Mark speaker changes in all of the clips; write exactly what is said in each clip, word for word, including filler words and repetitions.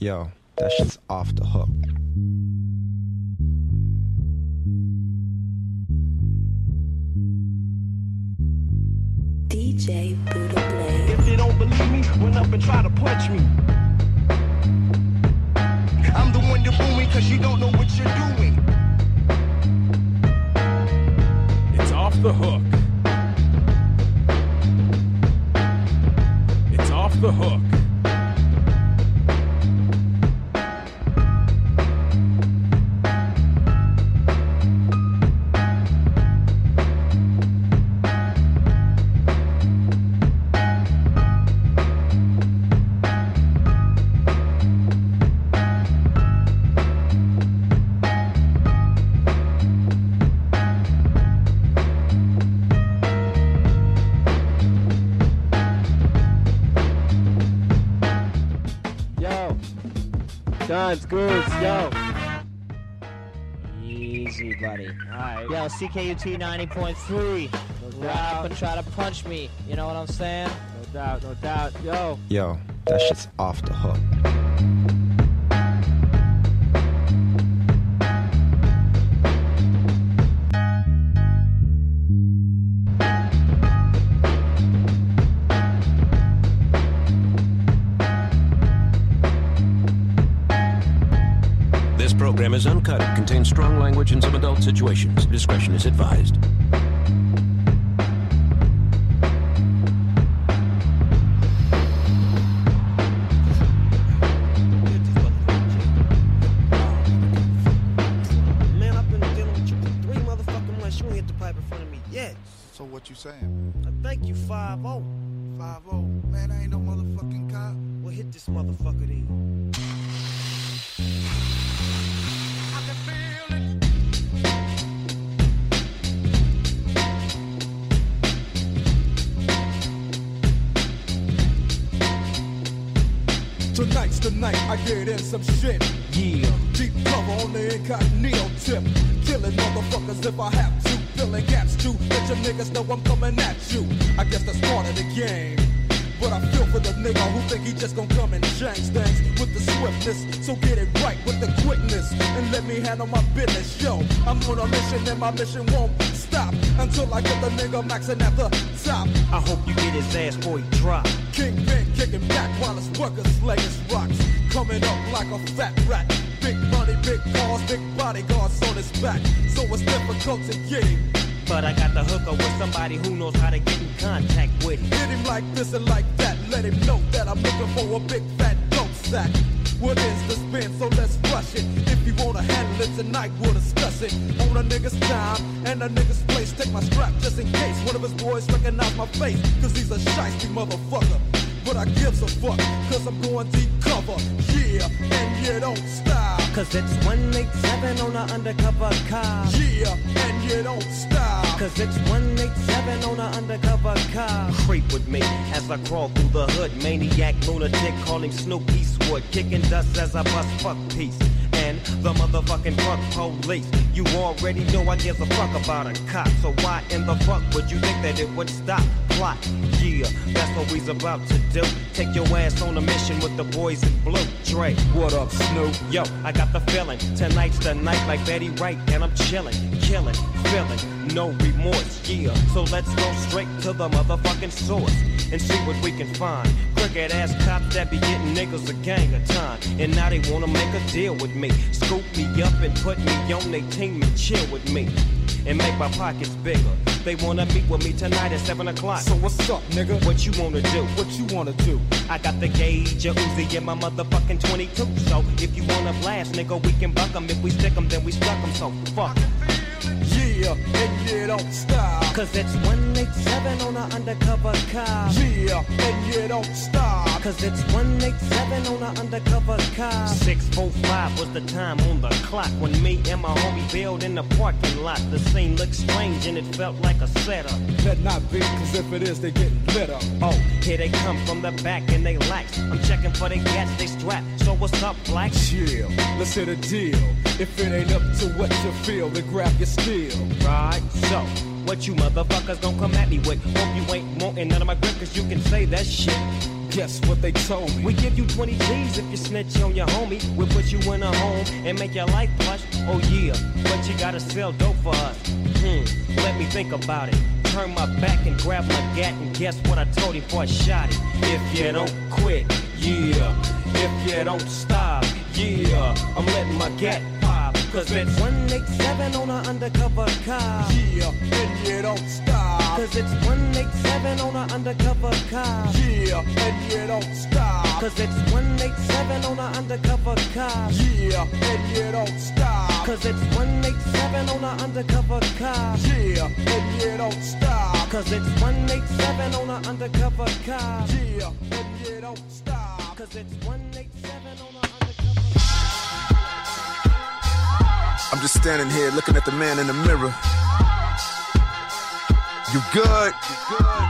Speaker 1: Yo, that shit's off the hook.
Speaker 2: D J Buddha Blade.
Speaker 3: If you don't believe me, run up and try to punch me. I'm the one you're booing cause you don't know what you're doing.
Speaker 4: It's off the hook. It's off the hook.
Speaker 5: Guns, goods, yo. Easy, buddy. Alright. Yo, C K U T ninety point three. No doubt. Rap and try to punch me. You know what I'm saying? No doubt, no doubt. Yo.
Speaker 1: Yo, that shit's off the hook.
Speaker 6: This program is uncut. It contains strong language and some adult situations. Discretion is advised.
Speaker 3: Man, I've been dealing with you for three motherfucking months. You ain't hit the pipe in front of me yet.
Speaker 7: So what you saying?
Speaker 3: I thank you, five oh.
Speaker 7: five oh. Man, I ain't no motherfucking cop.
Speaker 3: Well, hit this motherfucker then.
Speaker 8: Tonight's the night I get in some shit.
Speaker 4: Yeah.
Speaker 8: Deep cover on the incognito tip. Killing motherfuckers if I have to. Filling gaps too. Let your niggas know I'm coming at you. I guess that's part of the game. But I feel for the nigga who think he just gon' come and change things with the swiftness. So get it right with the quickness and let me handle my business. Yo, I'm on a mission and my mission won't stop until I get the nigga maxing at the top.
Speaker 3: I hope you get his ass before he drop.
Speaker 8: Kingpin kicking back while his workers slaying rocks. Coming up like a fat rat. Big money, big cars, big bodyguards on his back. So it's difficult to get him.
Speaker 3: But I got the hooker with somebody who knows how to get in contact with him.
Speaker 8: Hit him like this and like that. Let him know that I'm looking for a big fat dope sack. What is the spin? So let's rush it. If you wanna handle it tonight, we'll discuss it. On a nigga's time and a nigga's place. Take my strap just in case one of his boys recognize my face. Cause he's a shiesty motherfucker. But I gives a fuck, cause I'm going deep cover. Yeah, and you don't stop.
Speaker 3: Cause it's one eighty-seven on an undercover car.
Speaker 8: Yeah, and you don't stop.
Speaker 3: Cause it's one eighty-seven on an undercover car. Creep with me as I crawl through the hood. Maniac, lunatic, calling Snoop Eastwood. Kicking dust as I bust fuck peace. And the motherfucking fuck police. You already know I give a fuck about a cop. So why in the fuck would you think that it would stop? Plot, yeah, that's what we's about to do. Take your ass on a mission with the boys in blue. Dre,
Speaker 8: what up, Snoop?
Speaker 3: Yo, I got the feeling. Tonight's the night like Betty Wright. And I'm chilling, killing, feeling, no remorse, yeah. So let's go straight to the motherfucking source and see what we can find. Crooked ass cops that be getting niggas a gang of time. And now they wanna make a deal with me. Scoop me up and put me on their team and chill with me. And make my pockets bigger. They wanna meet with me tonight at seven o'clock.
Speaker 8: So what's up, nigga?
Speaker 3: What you wanna do?
Speaker 8: What you wanna do?
Speaker 3: I got the gauge, a Uzi in my motherfucking twenty-two. So if you wanna blast, nigga, we can buck 'em. If we stick 'em, then we stuck 'em. So fuck.
Speaker 8: Yeah, and you don't stop.
Speaker 3: Cause it's one eighty-seven on an undercover car.
Speaker 8: Yeah, and you don't stop.
Speaker 3: Cause it's one eighty-seven on an undercover car. six forty-five was the time on the clock when me and my homie bailed in the parking lot. The scene looked strange and it felt like a setup.
Speaker 8: Better not be, cause if it is, they getting lit up.
Speaker 3: Oh, here they come from the back and they lax. I'm checking for the gats, they strap. So what's up, black?
Speaker 8: Chill, let's hit a deal. If it ain't up to what you feel, then grab your steel.
Speaker 3: Right, so what you motherfuckers gon' come at me with? Hope you ain't wantin' none of my grip, cause you can say that shit.
Speaker 8: guess what they told me?
Speaker 3: We give you twenty G's if you snitch on your homie. We'll put you in a home and make your life plush. Oh yeah, but you gotta sell dope for us. Hmm, let me think about it. Turn my back and grab my gat and guess what I told him before I shot it. If you don't quit, yeah. If you don't stop, yeah. I'm letting my gat pop. Cause it's one eighty-seven on an undercover car.
Speaker 8: Yeah, and you don't stop.
Speaker 3: Cause it's one eighty-seven on an undercover car.
Speaker 8: Yeah, and you don't stop.
Speaker 3: Cause it's one eighty-seven on an undercover car.
Speaker 8: Yeah, and you don't stop.
Speaker 3: Cause it's one eighty-seven on an undercover car.
Speaker 8: Yeah, and you don't stop.
Speaker 3: Cause it's one eighty-seven on an undercover car.
Speaker 8: Yeah, and you don't stop.
Speaker 3: Cause it's one eighty-seven on an undercover car.
Speaker 9: I'm just standing here looking at the man in the mirror. You good? You good?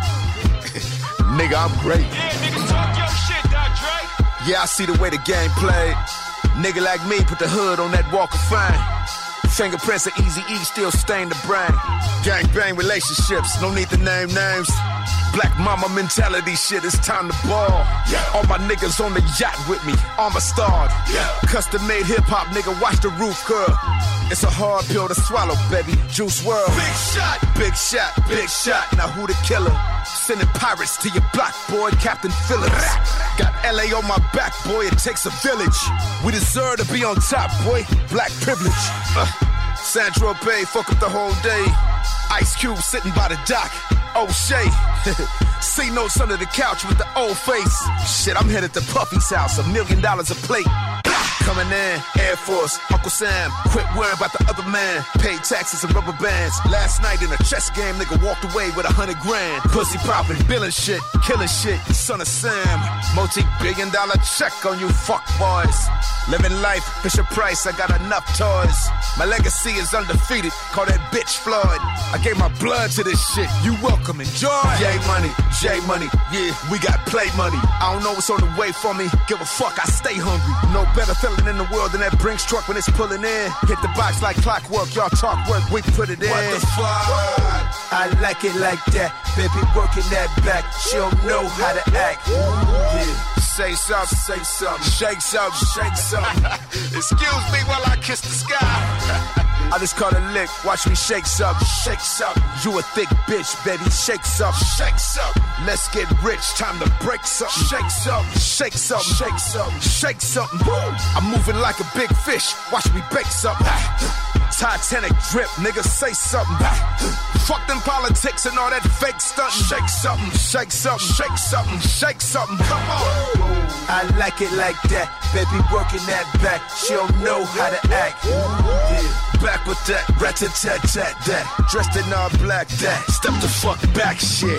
Speaker 9: Nigga, I'm great.
Speaker 4: Yeah, nigga, talk your shit, Doc Dre.
Speaker 9: Yeah, I see the way the game played. Nigga like me put the hood on that walk of fame. Fingerprints of Eazy-E still stain the brain. Gang bang relationships, no need to name names. Black mama mentality shit, it's time to ball. Yeah. All my niggas on the yacht with me, armor starred. Yeah. Custom made hip hop, nigga, watch the roof curl. It's a hard pill to swallow, baby. Juice world. Big shot, big shot, big shot. Now who the killer? Sending pirates to your block, boy, Captain Phillips. Got L A on my back, boy, it takes a village. We deserve to be on top, boy. Black privilege. Uh, Sandra Bay, fuck up the whole day. Ice Cube sitting by the dock. O'Shea. C notes under the couch with the old face. Shit, I'm headed to Puffy's house, a million dollars a plate. Coming in, Air Force, Uncle Sam. Quit worrying about the other man. Paid taxes and rubber bands. Last night in a chess game, nigga walked away with a hundred grand. Pussy popping, billing shit, killing shit. Son of Sam. Multi-billion dollar check on you fuck boys. Living life, Fisher Price, I got enough toys. My legacy is undefeated, call that bitch Floyd. I gave my blood to this shit, you welcome, enjoy. J money, J money, yeah, we got play money. I don't know what's on the way for me, give a fuck, I stay hungry. No better feeling in the world than that Brinks truck when it's pulling in. Hit the box like clockwork, y'all talk work, we put it in. What the fuck? I like it like that, baby working that back. She don't know how to act, yeah. Say something, say something, shake something, shake something. Excuse me while I kiss the sky. I just caught a lick, watch me shake something, shake something. You a thick bitch, baby, shake something, shake something. Let's get rich, time to break something, shake something, shake something, shake something, shake something. I'm moving like a big fish, watch me bake something. Titanic drip, nigga, say something. Fuck them politics and all that fake stunting. Shake something, shake something, shake something, shake something. Come on. I like it like that, baby working that back. She don't know how to act. Yeah. Back with that, rat-a-tat-tat, that. Dressed in all black, that. Step the fuck back, shit.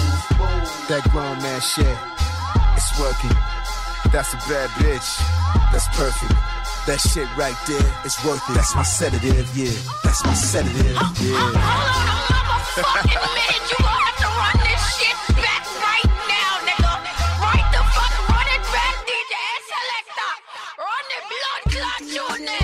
Speaker 9: That grown man shit, it's working. That's a bad bitch, that's perfect. That shit right there is worth it. That's my sedative, yeah. That's my sedative, yeah.
Speaker 10: Hold on, hold on, motherfucking minute. You gonna have to run this shit back right now, nigga. Right the fuck, run it back, D J Selector. Run the blood clot tune.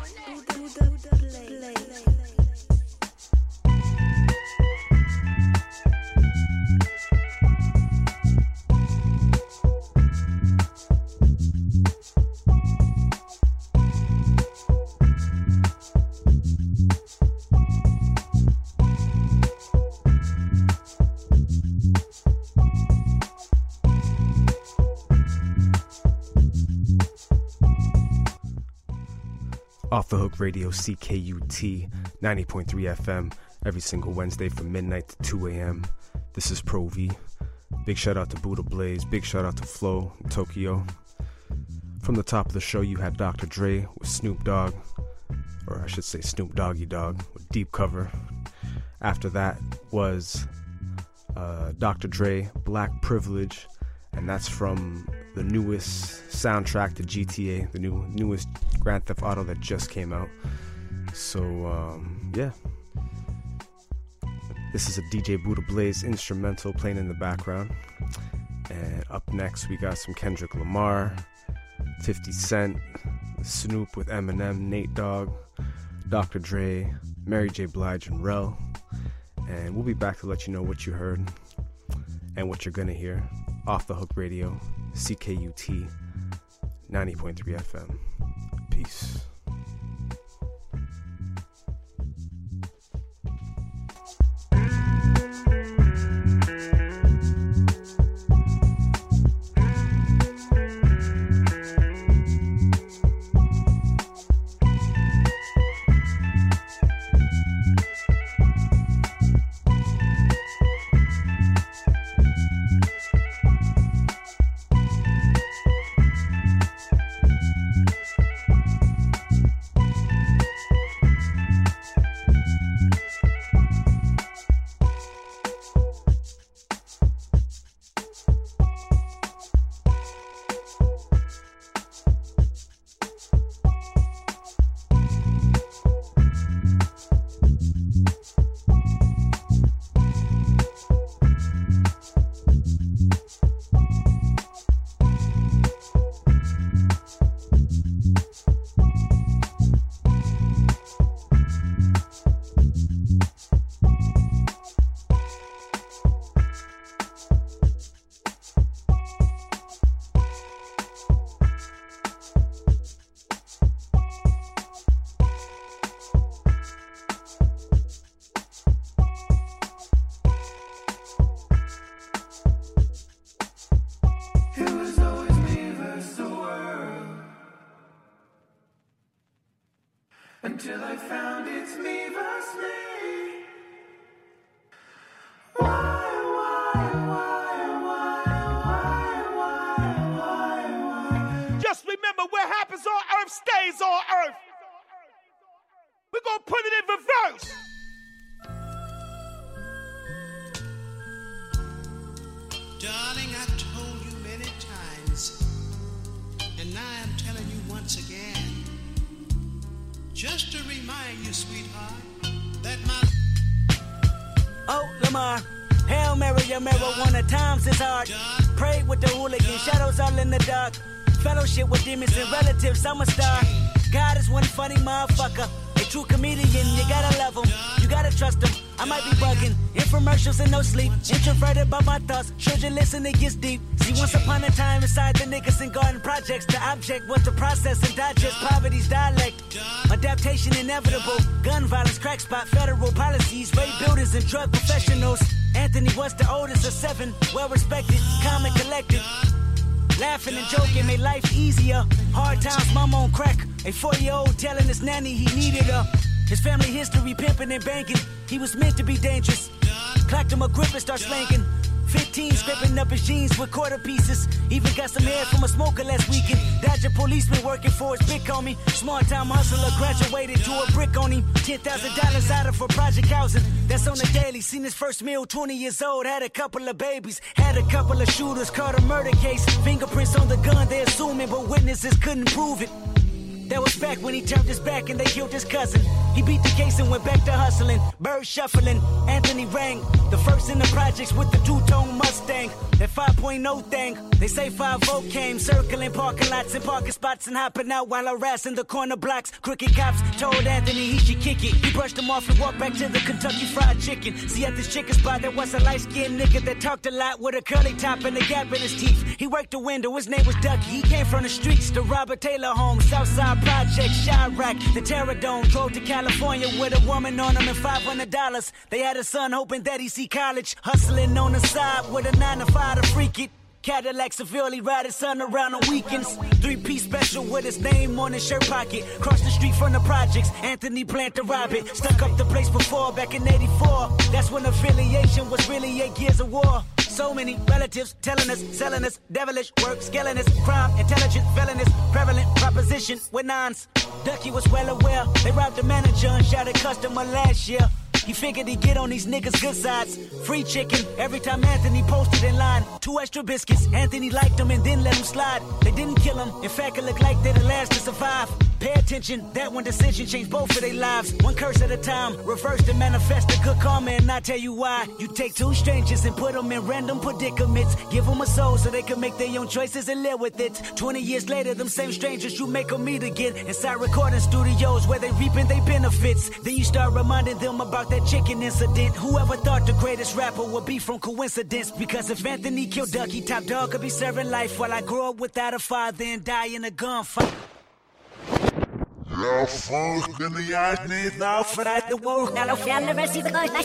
Speaker 1: Off the Hook Radio, C K U T ninety point three F M, every single Wednesday from midnight to two a.m. This is Pro V. Big shout out to Buddha Blaze, big shout out to Flo in Tokyo. From the top of the show, you had Doctor Dre with Snoop Dogg, or I should say Snoop Doggy Dogg with Deep Cover. After that was uh, Doctor Dre, Black Privilege, and that's from the newest soundtrack to G T A, the new newest Grand Theft Auto that just came out. So, um, yeah. This is a D J Buddha Blaze instrumental playing in the background. And up next, we got some Kendrick Lamar, fifty Cent, Snoop with Eminem, Nate Dogg, Doctor Dre, Mary J. Blige, and Rel. And we'll be back to let you know what you heard and what you're gonna hear. Off the Hook Radio, C K U T ninety point three F M. Peace.
Speaker 11: Until I found it's me versus me. Why, why, why, why, why, why, why?
Speaker 4: Just remember, what happens on earth stays on earth. We're gonna put it in reverse.
Speaker 12: Darling, I've told you many times, and now I'm telling you once again. Just to remind you, sweetheart, that my...
Speaker 13: Oh, Lamar, Hail Mary, your marijuana times is hard. Prayed with the hooligan, shadows all in the dark. Fellowship with demons and relatives, I'm a star. God is one funny motherfucker. A true comedian, you gotta love him. You gotta trust him. I might be bugging. Infomercials and no sleep. Introverted by my thoughts. Should you listen, it gets deep. See, once upon a time inside the niggas and garden projects, the object was to process and digest poverty's dialect. Adaptation inevitable. Gun violence, crack spot, federal policies, rape builders and drug professionals. Anthony was the oldest of seven. Well respected, calm and collected. Laughing and joking made life easier. Hard times, mama on crack. A forty-year-old telling his nanny he needed her. His family history pimping and banking. He was meant to be dangerous. Clacked him a grip and start slanking. fifteen scraping up his jeans with quarter pieces. Even got some hair from a smoker last weekend. Dodger policeman working for his big homie. Smart time hustler graduated to a brick on him. ten thousand dollars out of for project housing. That's on the daily. Seen his first meal, twenty years old. Had a couple of babies. Had a couple of shooters. Caught a murder case. Fingerprints on the gun, they assuming, but witnesses couldn't prove it. That was back when he turned his back and they killed his cousin. He beat the case and went back to hustling. Bird shuffling, Anthony rang. The first in the projects with the two-tone Mustang. That five point oh thing. They say five oh came, circling parking lots and parking spots and hopping out while harassing the corner blocks. Crooked cops told Anthony he should kick it. He brushed him off and walked back to the Kentucky Fried Chicken. See, at this chicken spot there was a light-skinned nigga that talked a lot with a curly top and a gap in his teeth. He worked the window, his name was Ducky. He came from the streets, the Robert Taylor home, Southside Project, Chirac, the Terror Dome. Drove to California with a woman on him and five hundred dollars. They had a son hoping that he see college. Hustling on the side with a nine to five to freak it. Cadillac severely ride his son around on weekends. Three-piece special with his name on his shirt pocket. Cross the street from the projects, Anthony planned to rob it. Stuck up the place before, back in eighty-four. That's when affiliation was really eight years of war. So many relatives telling us, selling us, devilish work, scaling us, crime, intelligent, felonious, prevalent proposition with nines. Ducky was well aware. They robbed the manager and shot a customer last year. He figured he'd get on these niggas' good sides. Free chicken every time Anthony posted in line. Two extra biscuits. Anthony liked them and then let them slide. They didn't kill him. In fact, it looked like they're the last to survive. Pay attention, that one decision changed both of their lives. One curse at a time, reverse to manifest a good karma, and I tell you why. You take two strangers and put them in random predicaments. Give them a soul so they can make their own choices and live with it. Twenty years later, them same strangers you make them meet again inside recording studios where they reaping their benefits. Then you start reminding them about that chicken incident. Whoever thought the greatest rapper would be from coincidence? Because if Anthony killed Ducky, Top Dog could be serving life while I grow up without a father and die in a gunfight.
Speaker 14: Jag fullständigt nytt now för att the world.
Speaker 15: Now fjällen väl sitter gott.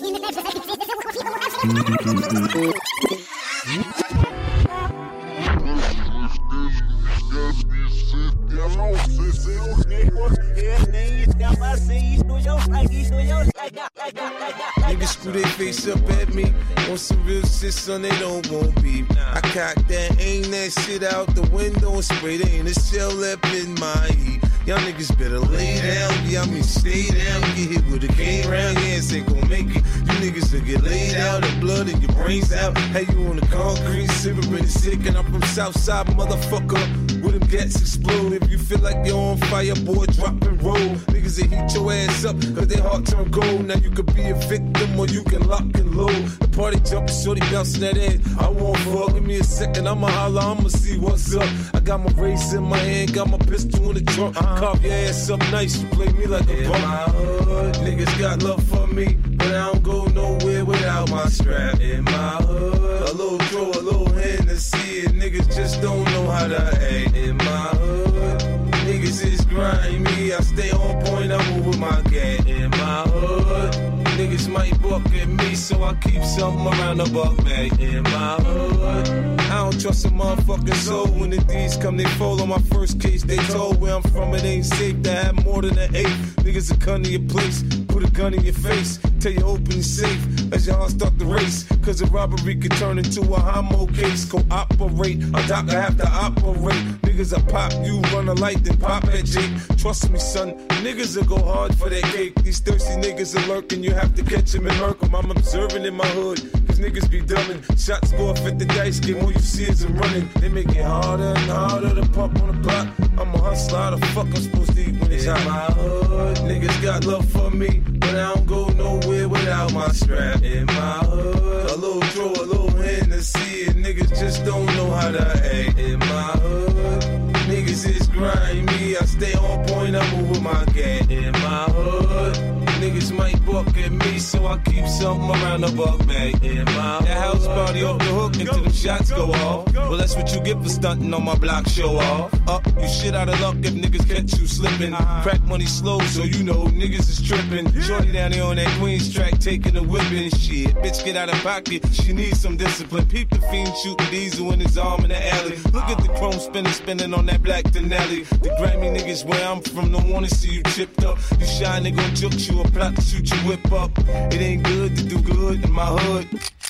Speaker 16: Niggas screw their face up at me on some real shit, son, they don't want beef. I cock that, aim that shit out the window and spray that in a shell up in my heat. Y'all niggas better lay down, yeah, I mean stay down. Get hit with a cane round, yeah, it ain't gon' make it. You niggas will get laid out, the blood in your brains out. Hey, you on the concrete, sippin' sick, and I'm from Southside, motherfucker. With them gats explode. If you feel like you're on fire, boy, drop and roll. Niggas that heat your ass up, cause they heart turn cold. Now you could be a victim or you can lock and load. The party jumping, shorty bouncing that ass. I won't fuck, give me a second, I'ma holler, I'ma see what's up. I got my race in my hand, got my pistol in the trunk. Uh-huh. Carve your ass up nice, you play me like a in punk. My hood, niggas got love for me, but I don't go nowhere without my strap. In my hood, a little throw, a little hand to see it. Niggas just don't know how to act. In my hood, niggas is grimy. I stay on point, I move with my gat. In my hood, niggas might buck at me, so I keep something around the buck bag. In my hood, I don't trust a motherfucking soul. When the D's come, they fall on my first case. They told where I'm from, it ain't safe to have more than an eight. Niggas will come to your place, put a gun in your face, tell you open and safe as your heart start the race. Cause a robbery could turn into a homo case. Cooperate, a doctor have to operate. Niggas will pop you, run a light, then pop at Jake. Trust me, son, niggas will go hard for that cake. These thirsty niggas are lurking, you have to catch them and murk them. I'm observing in my hood, cause niggas be dumbing. Shots go off at the dice game, all you see is them running. They make it harder and harder to pump on the block. I'm a hustler, how the fuck I'm supposed to eat when it's out my hood? Niggas got love for me, but I don't go nowhere without my strap. In my hood, a little throw, a little hand to see it. Niggas just don't know how to act. In my hood, niggas is grimy. I stay on point, I move with my gat. In my hood, niggas might buck at me, so I keep something around the buck bag. In my hood, that house party off the hook until them shots go off. Well, that's what you get for stunting on my block, show off. Up, you shit out of luck if niggas catch you slipping. Crack money slow, so you know niggas is tripping. Shorty down there on that Queens track, taking the whipping. Shit, bitch get out of pocket, she needs some discipline. Peep the fiend shooting diesel in his arm in the alley. Look at the chrome spinning, spinning on that black Denali. The Grammy niggas where I'm from don't wanna see you chipped up. You shy nigga gon' juke you, a plot to shoot your whip up. It ain't good to do good in my hood.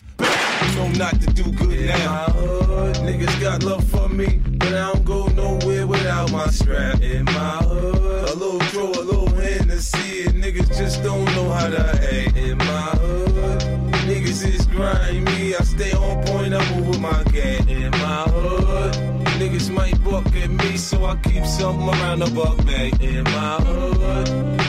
Speaker 16: You know not to do good in now. In my hood, niggas got love for me, but I don't go nowhere without my strap. In my hood, a little throw, a little hand to see it. Niggas just don't know how to act. In my hood, niggas is grimy. I stay on point, I move with my gat. In my hood, niggas might buck at me, so I keep something around the buck bag. In my hood.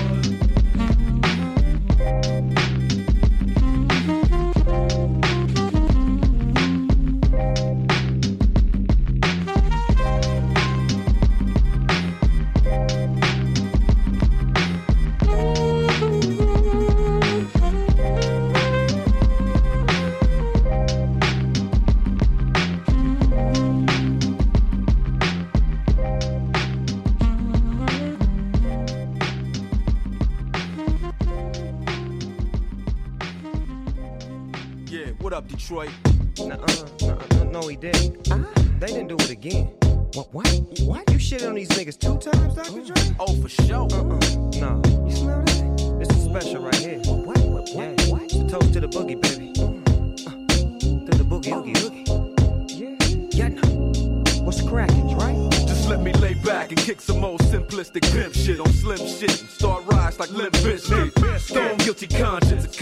Speaker 3: Detroit. Nuh-uh, nuh-uh, no, he didn't. Uh, they didn't do it again. What? What? What? You shit on these niggas two times, Doctor Dre? Oh, for sure. Uh-uh. No. You smell that? This is special right here. What? What? What? Yeah. What? It's a toast to the boogie, baby. Uh, to the boogie, oogie, oogie. Yeah. Yeah. No. What's cracking, right?
Speaker 17: Just let me lay back and kick some old simplistic pimp shit on slim shit and start rise like Limp Bizkit. Stone guilty conscience, a concert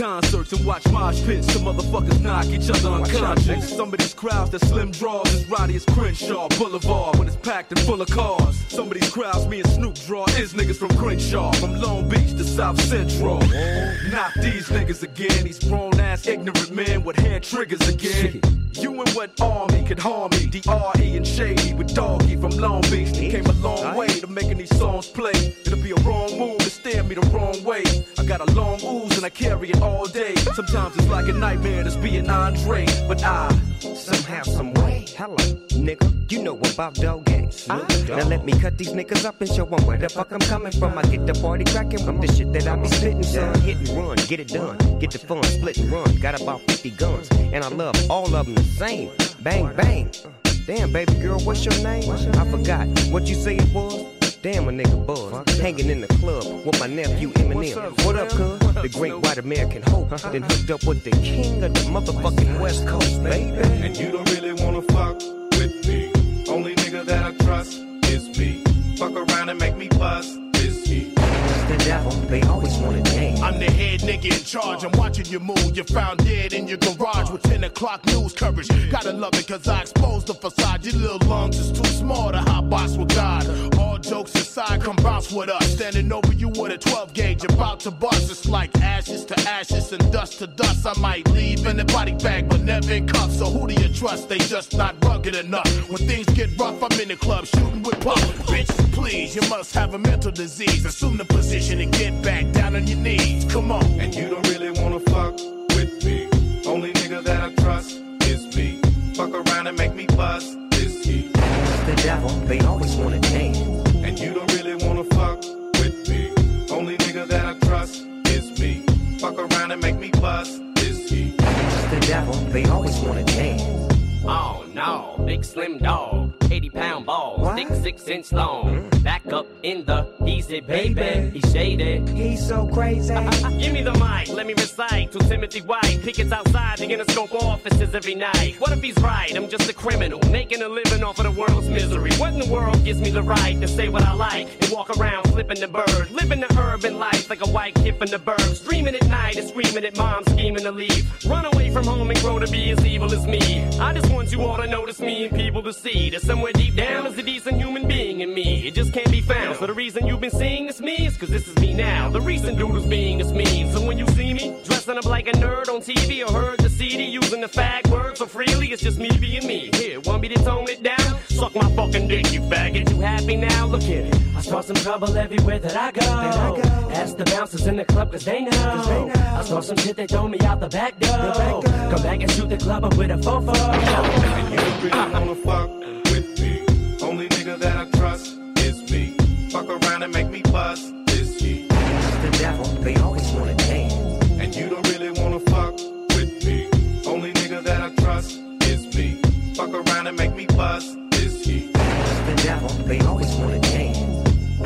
Speaker 17: concerts and watch mosh pits till motherfuckers knock each other unconscious. Some of these crowds that slim draws as rowdy as Crenshaw Boulevard when it's packed and full of cars. Some of these crowds me and Snoop draw is niggas from Crenshaw, from Long Beach to South Central. Not these niggas again, these grown ass ignorant men with hair triggers again. You and what army could harm me? D R E and Shady with Doggy from Long Beach. They came a long way to making these songs play. It'll be a wrong move to stare me the wrong way. I got a long ooze and I carry it all day. Sometimes it's like a nightmare that's being Andre, but I
Speaker 15: somehow, some way. Hello, nigga, you know about dog games. Uh, now let me cut these niggas up and show them where the fuck I'm coming from. I get the party cracking with the shit that I be spitting, son. Hit and run, get it done, get the fun, split and run. Got about fifty guns, and I love all of them the same. Bang, bang. Damn, baby girl, what's your name? I forgot what you say it was. Damn, a nigga buzz, hanging in the club with my nephew Eminem. What up, cuz? The great white American hope. Then hooked up with the king of the motherfucking West Coast, baby.
Speaker 18: And you don't really wanna fuck with me. Only nigga that I trust is me. Fuck around and make me bust is he.
Speaker 15: The devil, they always want a name.
Speaker 4: I'm the head nigga in charge. I'm watching you move. You're found dead in your garage with ten o'clock news coverage. Gotta love it cause I exposed the facade. Your little lungs is too small to hot box with God. All jokes aside, come bounce with us. Standing over you with a twelve gauge, about to bust. It's like ashes to ashes and dust to dust. I might leave in a body bag, but never in cuffs. So who do you trust? They just not rugged enough. When things get rough, I'm in the club shooting with puff. Bitch, please, you must have a mental disease. Assume the position and get back down on your knees. Come on.
Speaker 18: And you don't really wanna fuck with me. Only nigga that I trust is me. Fuck around and make me bust is he.
Speaker 15: The devil, they always want a name.
Speaker 18: And you don't really wanna fuck with me. Only nigga that I trust is me. Fuck around and make me bust is he.
Speaker 15: The devil, they always want a name.
Speaker 19: Oh no, big slim dog, eighty pound balls, thick six inch long. Back up in the easy, baby. He's shaded.
Speaker 15: He's so crazy.
Speaker 19: Uh, uh, uh, give me the mic, let me recite to Timothy White. Pickets outside the Interscope offices every night. What if he's right? I'm just a criminal, making a living off of the world's misery. What in the world gives me the right to say what I like and walk around flipping the bird, living the urban life like a white kid from the burbs, dreaming at night and screaming at mom, scheming to leave. Run away from home and grow to be as evil as me. I just want you all to notice me and people to see that somewhere deep down is a decent human being in me. It just can't be found. So the reason you've been seeing this me is cause this is me now. The recent dude who's being this mean. So when you see me dressing up like a nerd on T V or heard the C D using the fag word so freely, it's just me being me. Here, want me to tone it down? Suck my fucking dick, you faggot. You happy now? Look at it. I start some trouble everywhere that I go. That I go. Ask the bouncers in the club cause they know. Cause they know. I start some shit, they throw me out the back door. The back door. Come back and shoot the club up with a fofo.
Speaker 18: And you don't really wanna fuck with me. Only nigga that I trust is me. Fuck around and make me bust is he.
Speaker 15: The devil, they always want a name.
Speaker 18: And you don't really wanna fuck with me. Only nigga that I trust is me. Fuck around and make me bust is he.
Speaker 15: The devil, they always want a name.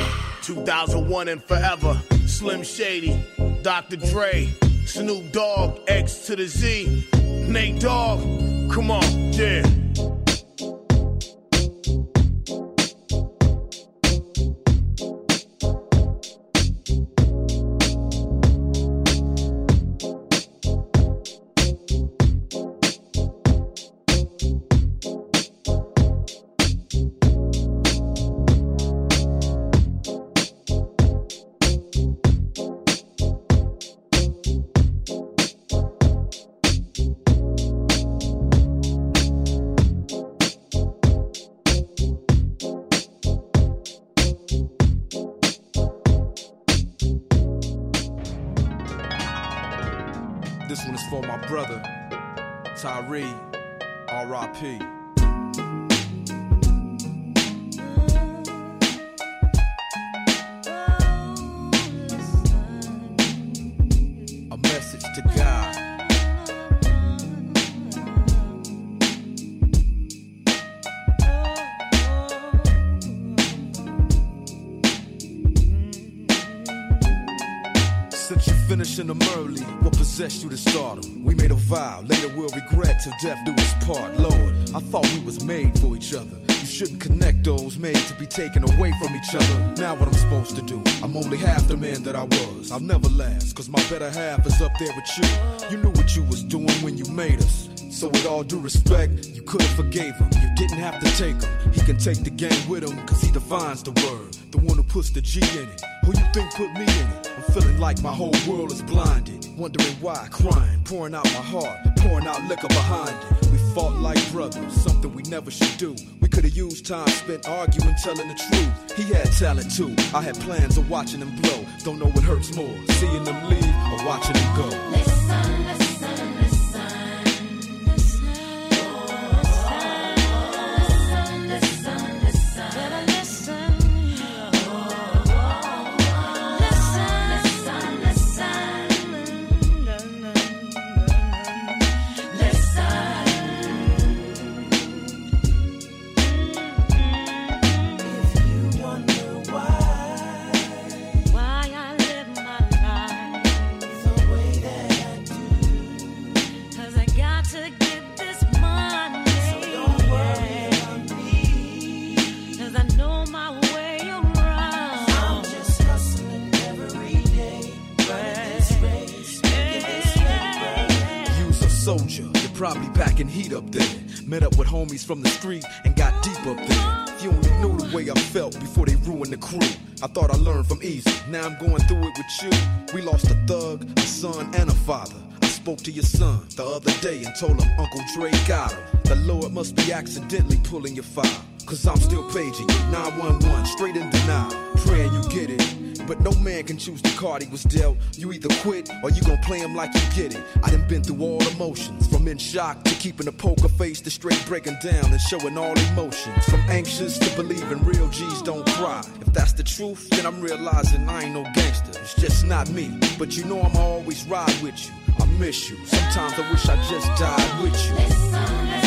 Speaker 4: two thousand one and forever. Slim Shady, Doctor Dre, Snoop Dogg, X to the Z, Nate Dogg. Come on, yeah.
Speaker 8: This one is for my brother, Tyree, R I P A message to God. Since you finishing them early, what possessed you to stardom? We made a vow, later we'll regret till death do us part. Lord, I thought we was made for each other.
Speaker 20: You shouldn't connect those made to be taken away from each other. Now what I'm supposed to do? I'm only half the man that I was. I'll never last, cause my better half is up there with you. You knew what you was doing when you made us. So with all due respect, you could've forgave him. You didn't have to take him. He can take the game with him, cause he defines the word. The one who puts the G in it. Who you think put me in it? I'm feeling like my whole world is blinded. Wondering why, crying, pouring out my heart, pouring out liquor behind it. We fought like brothers, something we never should do. We could've used time spent arguing, telling the truth. He had talent too. I had plans of watching him blow. Don't know what hurts more, seeing them leave or watching him go.
Speaker 10: Listen, listen, listen.
Speaker 20: Probably packing heat up there. Met up with homies from the street and got deep up there. If you only knew the way I felt before they ruined the crew. I thought I learned from easy. Now I'm going through it with you. We lost a thug, a son, and a father. I spoke to your son the other day and told him Uncle Dre got him. The Lord must be accidentally pulling your file. Cause I'm still paging you, nine one one, straight in denial. Praying you get it. But no man can choose the card he was dealt. You either quit or you gon' play him like you get it. I done been through all emotions, from in shock to keeping a poker face to straight breaking down and showing all emotions. From anxious to believing real G's don't cry. If that's the truth, then I'm realizing I ain't no gangster. It's just not me. But you know I'ma always ride with you. I miss you. Sometimes I wish I just died with you.
Speaker 10: Listen, listen.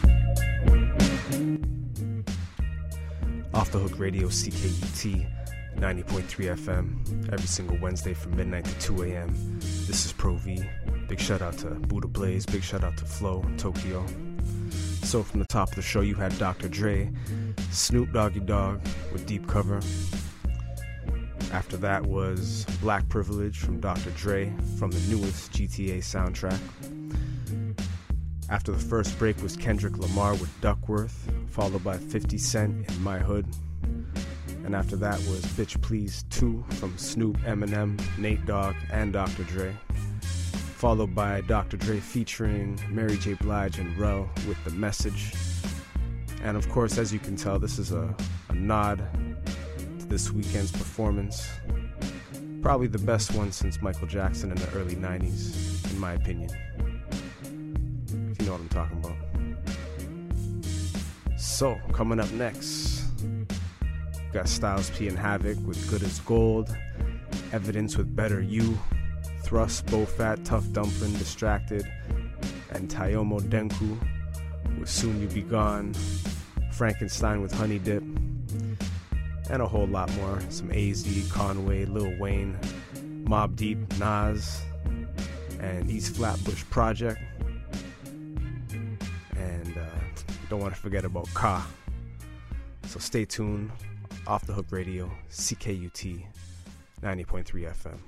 Speaker 1: Off the Hook Radio, C K U T, ninety point three F M, every single Wednesday from midnight to two a.m. This is Pro V. Big shout out to Buddha Blaze, big shout out to Flow, Tokyo. So from the top of the show, you had Doctor Dre, Snoop Doggy Dogg with Deep Cover. After that was Black Privilege from Doctor Dre from the newest G T A soundtrack. After the first break was Kendrick Lamar with Duckworth, followed by fifty Cent in My Hood. And after that was Bitch Please two from Snoop, Eminem, Nate Dogg, and Doctor Dre. Followed by Doctor Dre featuring Mary J. Blige and Rel with The Message. And of course, as you can tell, this is a, a nod to this weekend's performance. Probably the best one since Michael Jackson in the early nineties, in my opinion. If you know what I'm talking about. So, coming up next, got Styles P and Havoc with Good as Gold, Evidence with Better You, Thrust, Bofat, Tough Dumpling, Distracted, and Tayomo Denku with Soon You Be Gone, Frankenstein with Honey Dip, and a whole lot more. Some A Z, Conway, Lil Wayne, Mobb Deep, Nas, and East Flatbush Project. And uh, don't want to forget about Ka. So stay tuned. Off the Hook Radio, C K U T, ninety point three F M.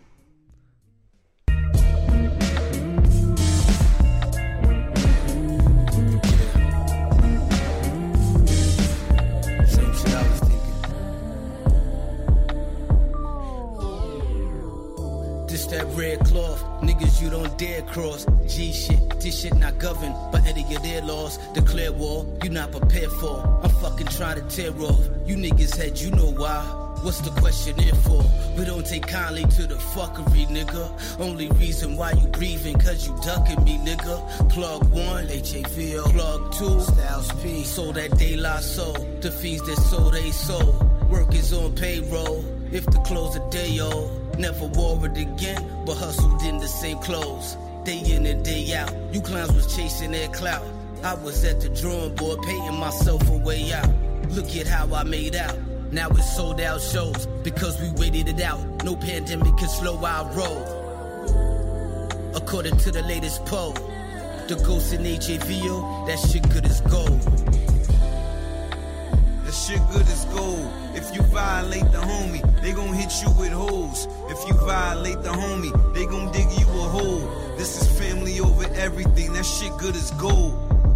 Speaker 21: Same shit I was thinking. This that red cloth, niggas you don't dare cross. G shit, this shit not governed by any of their laws. Declare war, you not prepared for. I'm fucking trying to tear off. You niggas head, you know why. What's the question here for? We don't take kindly to the fuckery, nigga. Only reason why you breathing, cause you ducking me, nigga. Plug one, H A V O. Plug two, Styles P. Sold that De La Soul. The fees that sold they sold. Work is on payroll. If the close a day, yo. Never wore it again, but hustled in the same clothes. Day in and day out. You clowns was chasing that clout. I was at the drawing board, painting myself a way out. Look at how I made out. Now it's sold out shows because we waited it out. No pandemic can slow our roll. According to the latest poll, the ghost in H A V O, that shit good as gold.
Speaker 16: That shit good as gold. If you violate the homie, they gon' hit you with hoes. If you violate the homie, they gon' dig you a hole. This is family over everything. That shit good as gold.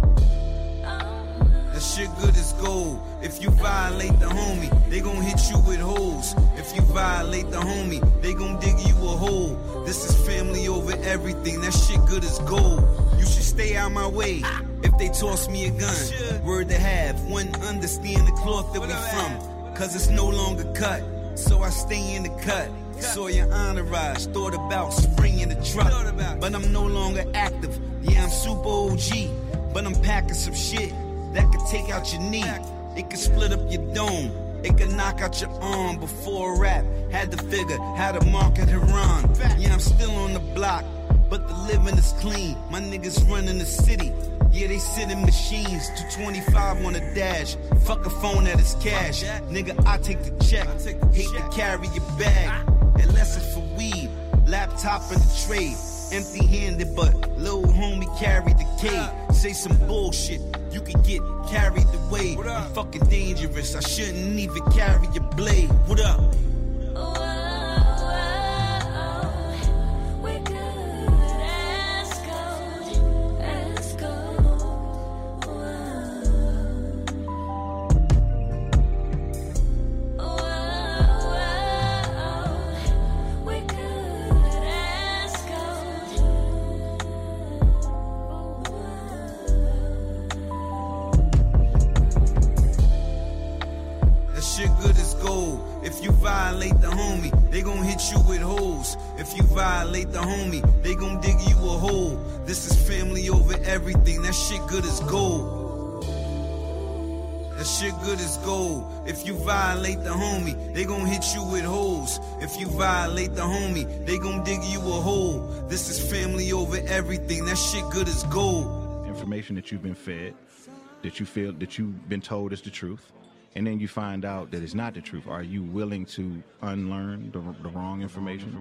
Speaker 16: That shit good as gold. If you violate the homie, they gon' hit you with hoes. If you violate the homie, they gon' dig you a hole. This is family over everything. That shit good as gold. You should stay out my way if they toss me a gun. Word to have, wouldn't understand the cloth that we from. Cause it's no longer cut, so I stay in the cut. Saw your entourage, thought about springing the truck. But I'm no longer active, yeah I'm super O G. But I'm packing some shit that could take out your knee. It could split up your dome, it could knock out your arm. Before a rap, had to figure how to market Haran. Yeah I'm still on the block, but the living is clean. My niggas running the city. Yeah, they sit in machines, two twenty-five on the dash. Fuck a phone that is cash. Nigga, I take the check. Hate to carry your bag. Unless it's for weed, laptop in the trade. Empty handed, but little homie carried the K. Say some bullshit, you could get carried away. I'm fucking dangerous, I shouldn't even carry your blade. What up? Violate the homie, they gon' hit you with hoes. If you violate the homie, they gon' dig you a hole. This is family over everything, that shit good as gold. That shit good as gold. If you violate the homie, they gon' hit you with hoes. If you violate the homie, they gon' dig you a hole. This is family over everything, that shit good as gold.
Speaker 22: Information that you've been fed, that you feel, that you've been told is the truth.
Speaker 2: and then you find out that it's not the truth, are you willing to unlearn the, the wrong information?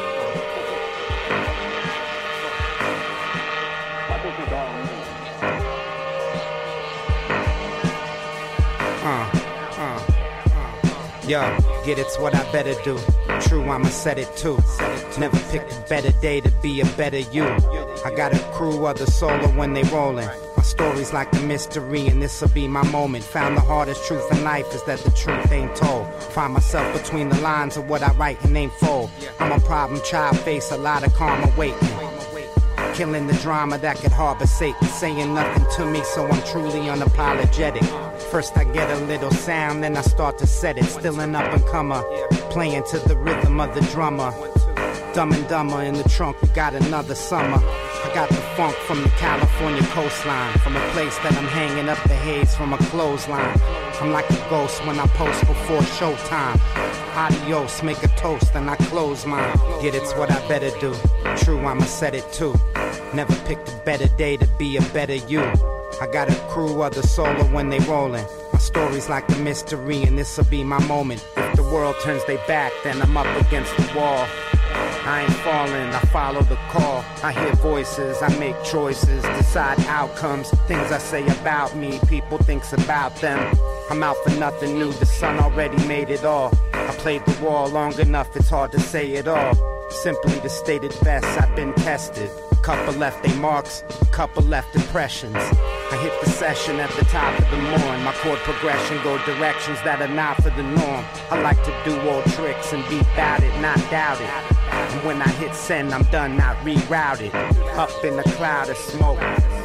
Speaker 22: Uh, uh, uh. Yo, get it's what I better do. True, I'ma set it too. Never picked a better day to be a better you. I got a crew of the solo when they rollin'. My story's like a mystery and this'll be my moment. Found the hardest truth in life is that the truth ain't told. Find myself between the lines of what I write and ain't fold. I'm a problem child, face a lot of karma waiting. Killing the drama that could harbor Satan. Saying nothing to me, so I'm truly unapologetic. First I get a little sound, then I start to set it. Still an up-and-comer, playing to the rhythm of the drummer. Dumb and Dumber in the trunk, we got another summer. I got the funk from the California coastline. From a place that I'm hanging up the haze from a clothesline. I'm like a ghost when I post before showtime. Adios, make a toast and I close mine. Get it's what I better do. True, I'ma set it too. Never picked a better day to be a better you. I got a crew of the solo when they rollin'. My story's like a mystery and this'll be my moment. If the world turns their back, then I'm up against the wall. I ain't falling, I follow the call. I hear voices, I make choices, decide outcomes. Things I say about me, people thinks about them. I'm out for nothing new, the sun already made it all. I played the wall long enough, it's hard to say it all. Simply to state it best, I've been tested. Couple left they marks, couple left impressions. I hit the session at the top of the morn. My chord progression go directions that are not for the norm. I like to do old tricks and be about it, not doubt it. And when I hit send, I'm done, not rerouted. Up in a cloud of smoke,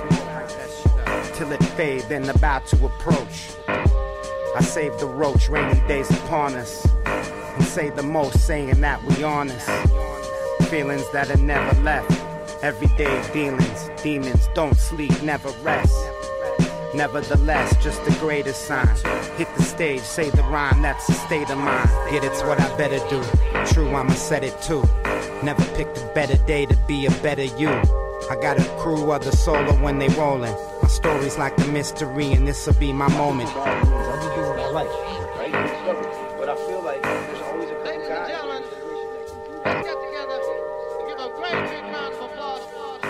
Speaker 22: till it fade, then about to approach. I save the roach, rainy days upon us. And say the most, saying that we honest. Feelings that are never left. Everyday dealings, demons don't sleep, never rest. Nevertheless, just the greatest sign. Hit the stage, say the rhyme, that's a state of mind. Yet it's what I better do. True, I'ma set it too. Never picked a better day to be a better you. I got a crew of the solo when they rollin'. My story's like a mystery and this'll be my moment.
Speaker 23: I'm just doing what I like, right? But I feel like there's always a couple guys. Let's get together to give a great big round of applause.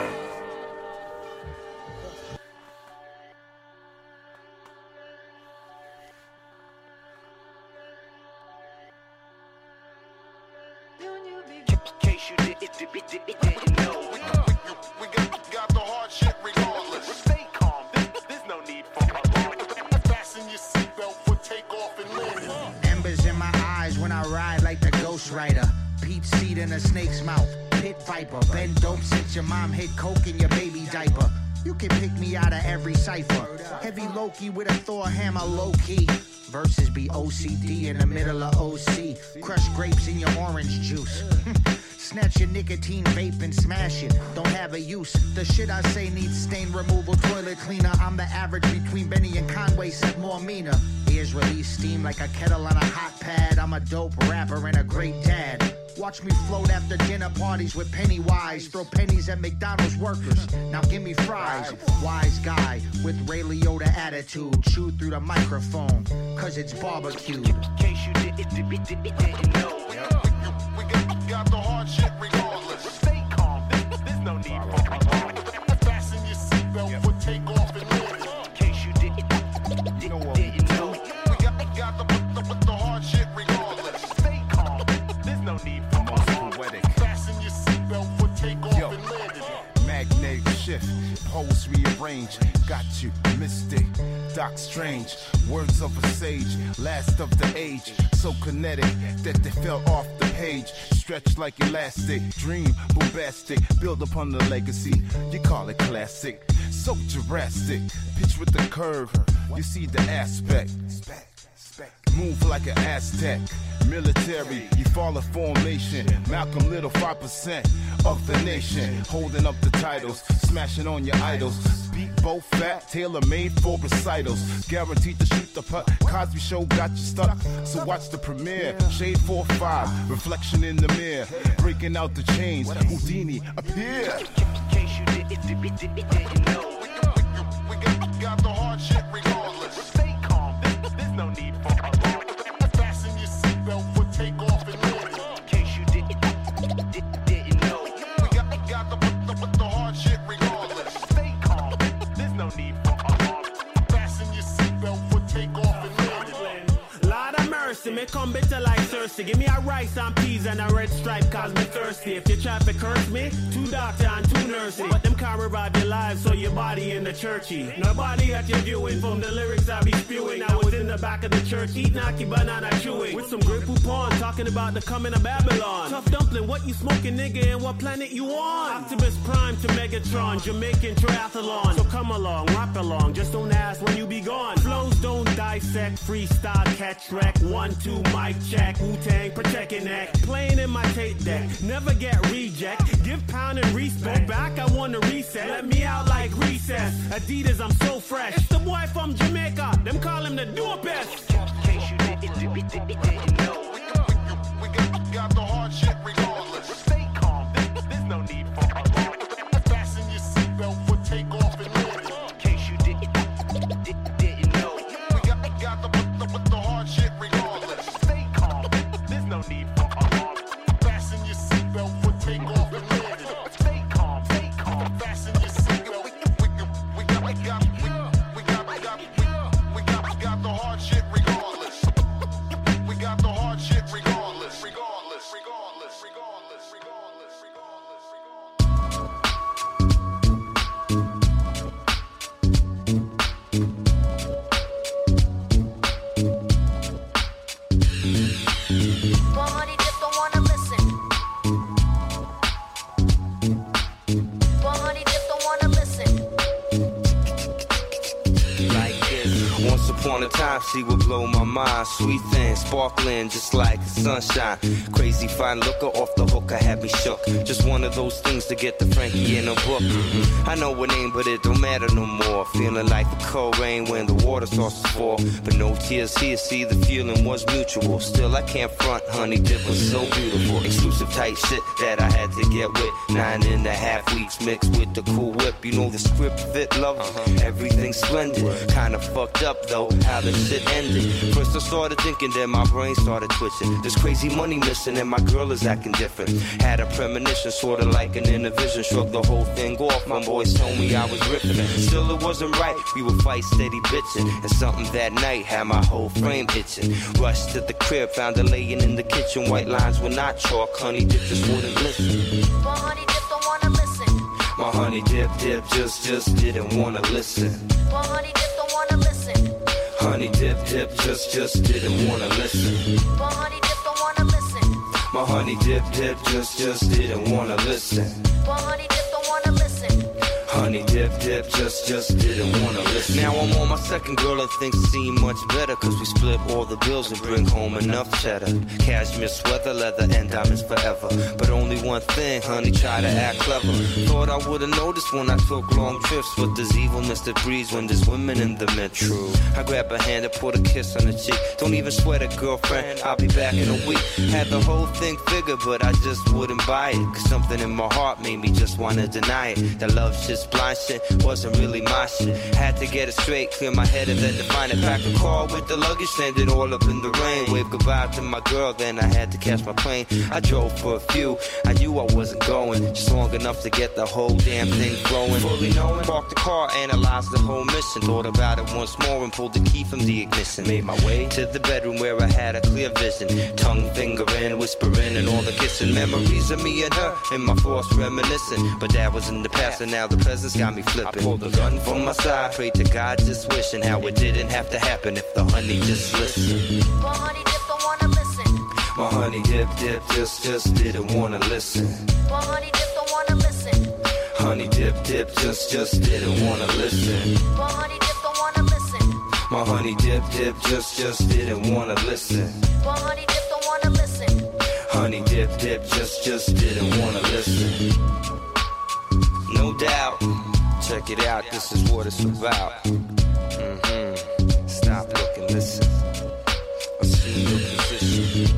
Speaker 9: In case you didn't know, we got the hard shit regardless. Stay calm, there's no need for alarm. Fasten your seatbelt for takeoff and landing.
Speaker 24: Embers in my eyes when I ride like the Ghost Rider. Peach seed in a snake's mouth. Pit viper. Bend dope since your mom hid coke in your baby diaper. You can pick me out of every cipher. Heavy Loki with a Thor hammer, low key. Verses be O C D in the middle of O C. Crush grapes in your orange juice. Snatch your nicotine vape and smash it. Don't have a use. The shit I say needs stain removal, toilet cleaner. I'm the average between Benny and Conway, said more meaner. Ears release steam like a kettle on a hot pad. I'm a dope rapper and a great dad. Watch me float after dinner parties with Pennywise. Throw pennies at McDonald's workers. Now give me fries. Wise guy with Ray Liotta attitude. Chew through the microphone, cause it's barbecued.
Speaker 9: In case you didn't know, we got the hard shit regardless. Stay calm, there's no need for alarm. Fasten your seatbelt for takeoff and landing. In case you didn't know, we got, got the, the, the hard shit regardless. Stay calm, there's no need for alarm. Fasten your seatbelt for takeoff Yo. and landing.
Speaker 25: Magnetic shift, pose rearrange. Got you, mystic, Doc Strange. Words of a sage, last of the age. So kinetic that they fell off the page. Stretched like elastic, dream bombastic. Build upon the legacy, you call it classic. So Jurassic, pitch with the curve. You see the aspect. Move like an Aztec. Military, you follow formation. Malcolm Little, five percent of the nation. Holding up the titles, smashing on your idols. Beat both fat, tailor-made for recitals. Guaranteed to shoot the putt. Cosby Show got you stuck, so watch the premiere. Shade four five, reflection in the mirror. Breaking out the chains, Houdini appear.
Speaker 9: In case you didn't know, we got the hard shit regardless. Stay calm, there's no need for
Speaker 5: mercy, me come bitter like Cersei. Give me a rice and peas and a red stripe, cause me thirsty. If you try to curse me, two doctor and two nurses. But them can't revive your life, so your body in the churchy. Nobody at your viewing from the lyrics I be spewing. I was in the back of the church, eat knocky banana chewing. With some great poupon, talking about the coming of Babylon. Tough dumpling, what you smoking, nigga, and what planet you on? Optimus Prime to Megatron, Jamaican triathlon. So come along, rock along, just don't ask when you be gone. Flows don't dissect, freestyle, catch wreck. One, two, mic check, Wu-Tang, protect your neck. Playing in my tape deck, never get reject. Give pound and respect, back I wanna reset. Let me out like recess, Adidas, I'm so fresh. It's the boy from Jamaica, them call him the do-best. In case you didn't, didn't know. We got, we got, we got the hard shit regardless. Stay calm, there's no need for alarm. Fasten your seatbelt for takeoff and landing. In case you didn't, didn't know. We got, we got the, the, the hard shit regardless. Stay calm, there's no need for alarm. Fasten your seatbelt for takeoff and landing. Stay calm, stay calm. Fasten your seatbelt. We, we, we got, we got, we, we got, we got, we, we got, we got the hard shit regardless. We got the hard shit regardless, regardless, regardless, regardless, regardless, regardless.
Speaker 10: Somebody just don't wanna listen. Somebody just don't wanna listen.
Speaker 6: Like this. Once upon a time, she would blow my mind. Sweet thing, sparkling, just like the sunshine. Crazy fine looker, off the hook, I had me shook. Just one of those things to get the Frankie in a book. I know her name, but it don't matter no more. Feeling like the cold rain when the water starts to fall. But no tears here, see the feeling was mutual. Still I can't front, honey dip was so beautiful. Exclusive tight shit that I had to get with. Nine and a half weeks mixed with the cool whip. You know the script fit, love, everything splendid. Kinda fucked up though, how the shit ended. First I started thinking, then my brain started twitching. There's crazy money missing and my girl is acting different. Had a premonition, sorta like an inner vision. Shrugged the whole thing off, my boys told me I was ripping. Still it wasn't right, we would fight steady bitching. And something that night had my whole frame itching. Rushed to the crib, found her laying in the kitchen. White lines were not chalk, honey dip just wouldn't listen.
Speaker 10: My honey dip don't wanna listen.
Speaker 6: My honey dip dip just just didn't wanna listen.
Speaker 10: My honey dip don't wanna listen.
Speaker 6: Honey dip dip just just didn't wanna listen.
Speaker 10: My honey dip don't wanna listen.
Speaker 6: My honey dip dip just just didn't wanna listen.
Speaker 10: My honey dip don't wanna listen.
Speaker 6: Honey dip dip just just didn't wanna listen. Now I'm on my second girl and things seem much better, cause we split all the bills and bring home enough cheddar. Cashmere sweater, leather and diamonds forever. But only one thing, honey, try to act clever. Thought I would've noticed when I took long trips, but there's evilness that breeds when there's women in the metro. I grab her hand and put a kiss on the cheek. Don't even sweat it, girlfriend, I'll be back in a week. Had the whole thing figured, but I just wouldn't buy it, cause something in my heart made me just wanna deny it. That love shit's blind shit wasn't really my shit. Had to get it straight, clear my head and then define it. Pack a car with the luggage, landed all up in the rain. Wave goodbye to my girl, then I had to catch my plane. I drove for a few, I knew I wasn't going, just long enough to get the whole damn thing flowing. Fully knowing, parked the car, analyzed the whole mission. Thought about it once more and pulled the key from the ignition. Made my way to the bedroom where I had a clear vision. Tongue fingering, whispering and all the kissing. Memories of me and her, in my thoughts reminiscing. But that was in the past and now the present's got me flipping. I pulled the gun from my side, prayed to God just wishing how it didn't have to happen if the honey just listened.
Speaker 10: My honey dip don't wanna listen.
Speaker 6: My honey dip dip just just didn't wanna listen.
Speaker 10: My honey dip don't wanna listen.
Speaker 6: Honey dip dip just just didn't wanna listen.
Speaker 10: My honey dip don't wanna listen.
Speaker 6: My honey dip dip just just didn't wanna listen.
Speaker 10: My honey dip don't wanna listen.
Speaker 6: Honey dip dip just just didn't wanna listen. No doubt. Check it out, this is what it's about. Mm-hmm. Stop, look, and listen. Assume your position.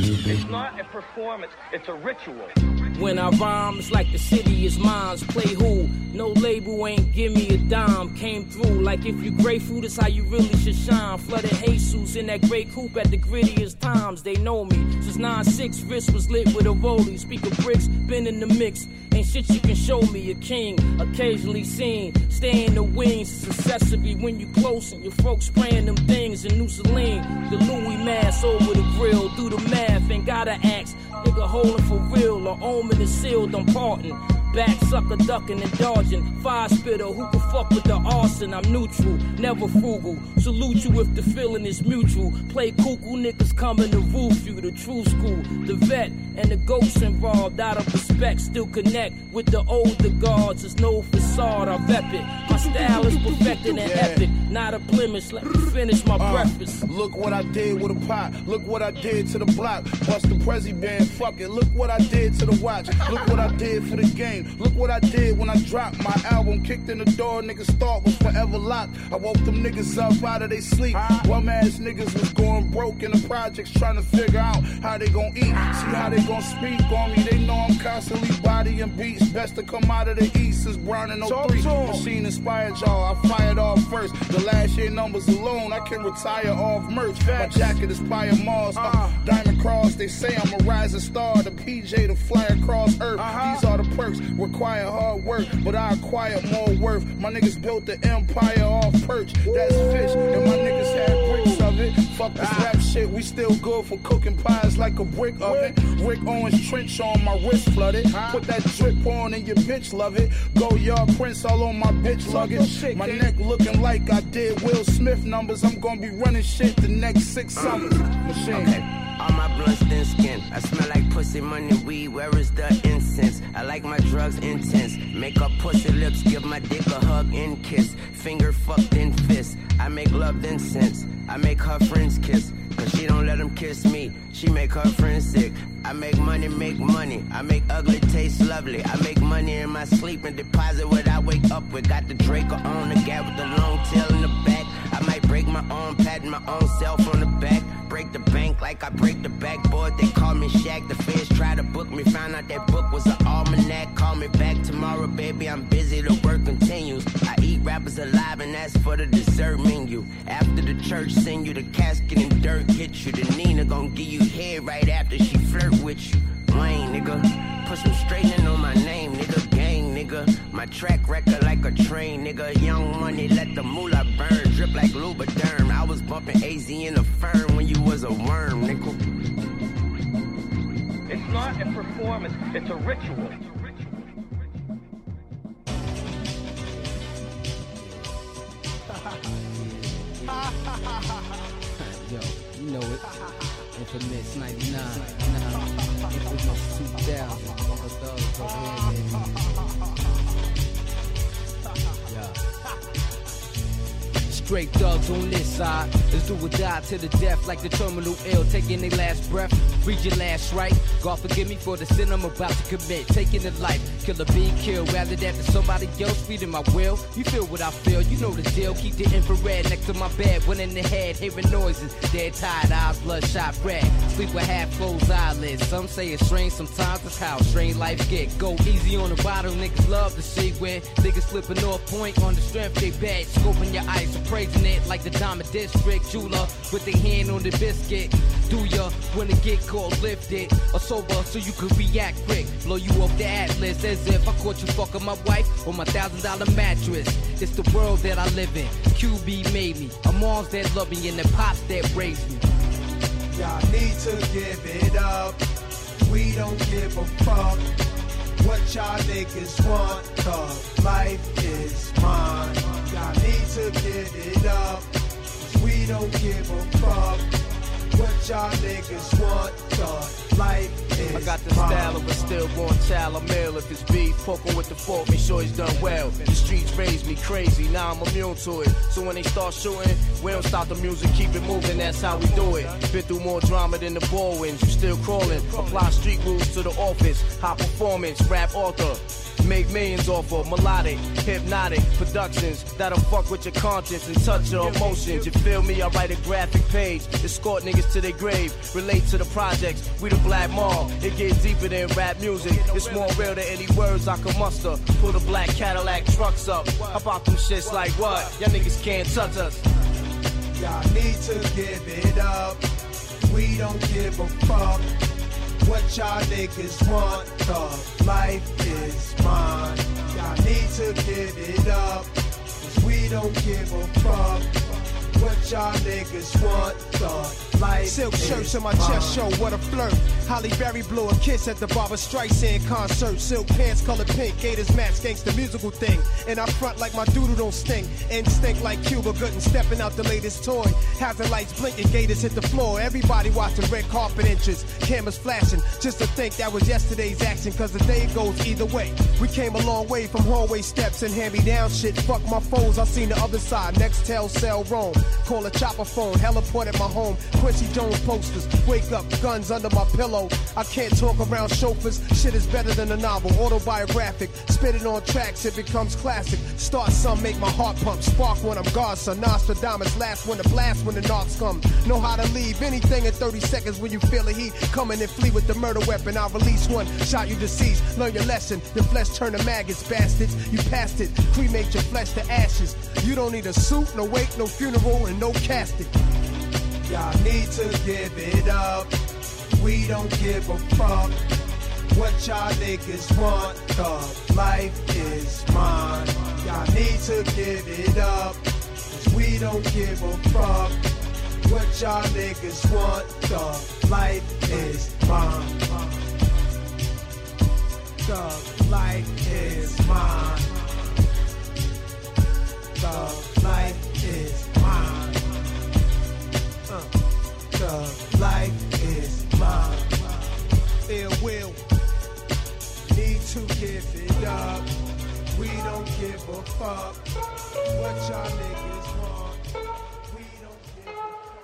Speaker 5: It's not a performance, it's a ritual.
Speaker 7: When I rhyme, it's like the city is mine. Play who? No label ain't give me a dime. Came through like if you grateful, that's how you really should shine. Flooded Jesus in that great coupe at the grittiest times. They know me since nine six, wrist was lit with a rollie. Speak of bricks, been in the mix. Ain't shit you can show me, a king, occasionally seen. Stay in the wings, it's accessory when you close and your folks spraying them things in New Celine. The Louis mask over the grill, do the math, ain't gotta ask. Nigga holding for real, or omen is sealed, I'm parting. Back sucker ducking and dodging. Fire spitter, who can fuck with the arson? I'm neutral, never frugal. Salute you if the feeling is mutual. Play cuckoo, niggas coming to roof you. The true school, the vet, and the ghosts involved. Out of respect, still connect with the older guards. There's no facade, I rep it. My style is perfected and epic, not a blemish. Let me finish my
Speaker 4: uh,
Speaker 7: breakfast.
Speaker 4: Look what I did with a pot. Look what I did to the block. Bust the Prezi band, fuck it. Look what I did to the watch. Look what I did for the game. Look what I did when I dropped my album. Kicked in the door, niggas thought was forever locked. I woke them niggas up out of their sleep. Bum ass niggas was going broke in the projects, trying to figure out how they gon' eat. See how they gon' speak on me. They know I'm constantly bodying beats. Best to come out of the east is Brown and oh three. Machine inspired y'all. I fired off first. The last year numbers alone, I can retire off merch. My jacket is Fire Mars. Uh, Diamond Cross, they say I'm a rising star. The P J to fly across earth. These are the perks. Require hard work, but I acquire more worth. My niggas built the empire off perch. That's fish, and my niggas had bricks of it. Fuck this rap shit, we still good for cooking pies like a brick oven. Rick Owens trench on my wrist flooded. Put that drip on and your bitch love it. Go yard prints all on my bitch luggage. My neck looking like I did Will Smith numbers. I'm gonna be running shit the next six summers. Machine.
Speaker 11: Okay. All my blunts thin skin. I smell like pussy, money, weed. Where is the incense? I like my drugs intense. Make up pussy lips, give my dick a hug and kiss. Finger fucked in fist. I make love then sense. I make her friends kiss. Cause she don't let them kiss me. She make her friends sick. I make money, make money. I make ugly taste lovely. I make money in my sleep and deposit what I wake up with. Got the Draco on the gap with the long tail in the back. I might break my arm, patting my own self on the back. Break the bank like I break the backboard. They call me Shaq. The feds try to book me. Found out that book was an almanac. Call me back tomorrow, baby. I'm busy. The work continues. I eat rappers alive and ask for the dessert menu. After the church send you the casket and dirt hit you. The Nina gon' give you head right after she flirt with you. Wayne, nigga. Put some straightening on my name, nigga. Gang, nigga. My track record like a train, nigga. Young money, let the moolah burn. Drip like Lubriderm. I was bumping A Z in the firm when you was a worm, nigga.
Speaker 5: It's not a performance, it's a ritual.
Speaker 21: Yo, you know it. Infamous ninety-nine, infamous two thousand. Thugs go ahead, baby. Yeah. Straight thugs on this side. Let's do or die to the death like the terminal ill. Taking their last breath. Read your last right. God forgive me for the sin I'm about to commit. Taking the life. Killer being killed. Rather than to somebody else feeding my will. You feel what I feel. You know the deal. Keep the infrared next to my bed. One in the head. Hearing noises. Dead tired eyes. Bloodshot red. Sleep with half closed eyelids. Some say it's strange. Sometimes it's how strange life get. Go easy on the bottom. Niggas love to see when niggas slipping off point on the strength they bad. Scoping your eyes. Praising it like the Diamond District jeweler with their hand on the biscuit. Do ya wanna get caught lifted or sober so you can react quick? Blow you off the atlas as if I caught you fucking my wife on my thousand dollar mattress. It's the world that I live in. Q B made me. A moms that love me and the pops that raised me.
Speaker 12: Y'all need to give it up. We don't give a fuck what y'all niggas want, cause life is mine. Y'all need to give it up. We don't give a fuck what y'all niggas want, cause life is
Speaker 5: I got the
Speaker 12: mine.
Speaker 5: style of a stillborn child. I'm ill if it's beef. Poke him with the fork, make sure he's done well. The streets raised me crazy, now I'm immune to it. So when they start shooting, we don't stop the music, keep it moving, that's how we do it. Been through more drama than the ball wins, you still crawling. Apply street rules to the office, high performance, rap author.
Speaker 3: make millions off of melodic, hypnotic productions that'll fuck with your conscience and touch your emotions. You feel me? I write a graphic page, escort niggas to their grave, relate to the projects. We the Black Mob. It gets deeper than rap music. It's more real than any words I can muster. Pull the black Cadillac trucks up. How about them shits like what? Y'all niggas can't touch us.
Speaker 12: Y'all need to give it up. We don't give a fuck what y'all niggas want. Cause life is mine. Y'all need to give it up. Cause we don't give a fuck what y'all niggas want. Cause life
Speaker 13: Silk
Speaker 12: is
Speaker 13: shirts on my
Speaker 12: mine.
Speaker 13: chest show, what a flirt. Holly Berry blew a kiss at the Barbra Streisand concert. Silk pants colored pink, Gators match, gangsta musical thing. And I front like my doodle don't stink. Instinct like Cuba Gooding, stepping out the latest toy. Hazard lights blinking, Gators hit the floor. Everybody watching red carpet inches, cameras flashing. Just to think that was yesterday's action, cause the day goes either way. We came a long way from hallway steps and hand-me-down shit. Fuck my foes, I seen the other side. Nextel, cell, roam. Call a chopper phone, heliport at my home. Quincy Jones posters, wake up, guns under my pillow. I can't talk around chauffeurs, shit is better than a novel, autobiographic. Spit it on tracks, it becomes classic. Start some, make my heart pump, spark when I'm God, son. Nostradamus, last when the blast when the knocks come. Know how to leave anything in thirty seconds when you feel the heat coming and flee with the murder weapon. I'll release one, shot you deceased. Learn your lesson, your flesh turn to maggots, bastards. You passed it, cremate your flesh to ashes. You don't need a suit, no wake, no funeral, and no casket.
Speaker 12: Y'all need to give it up. We don't give a fuck what y'all niggas want. Cause life is mine. Y'all need to give it up. Cause we don't give a fuck what y'all niggas want. Cause life is mine. Cause life is mine. Cause life is mine. Uh, Cause life is mine. Ill will. Need to give it up. We don't give a fuck what y'all niggas want. We don't give